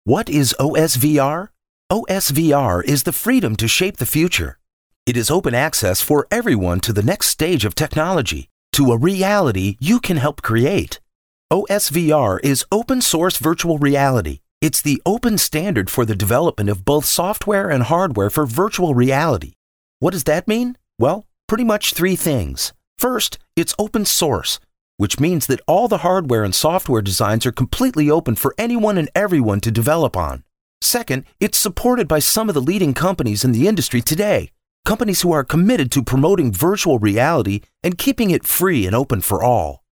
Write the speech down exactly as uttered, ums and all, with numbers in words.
What is O S V R? O S V R is the freedom to shape the future. It is open access for everyone to the next stage of technology, to a reality you can help create. O S V R is open source virtual reality. It's the open standard for the development of both software and hardware for virtual reality. What does that mean? Well, pretty much three things. First, it's open source, which means that all the hardware and software designs are completely open for anyone and everyone to develop on. Second, it's supported by some of the leading companies in the industry today, companies who are committed to promoting virtual reality and keeping it free and open for all.